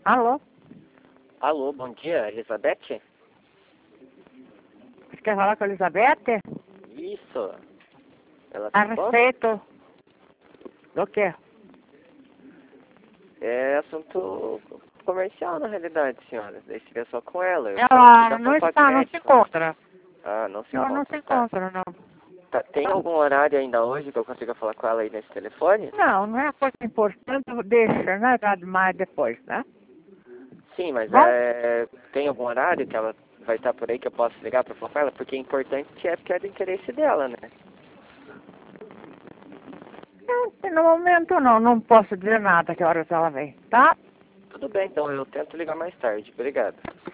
Alô? Alô, bom dia, Elizabeth? Você quer falar com a Elizabeth? Isso. Ela A ficou? respeito do quê? É assunto comercial, na realidade, senhora. Daí seria só com ela. Eu quero Ela ligar não pra está, não se médico. encontra. Ah, não se Ela não se encontra, tá. encontra, não. Tá. Tem algum horário ainda hoje que eu consiga falar com ela aí nesse telefone? Não, não é coisa importante, deixa, né? Dá mais depois, né? Sim, mas Bom, tem algum horário que ela vai estar por aí que eu posso ligar pra falar com ela? Porque é importante é porque é do interesse dela, né? no momento não posso dizer nada que horas ela vem, tá? Tudo bem, então eu tento ligar mais tarde. Obrigado.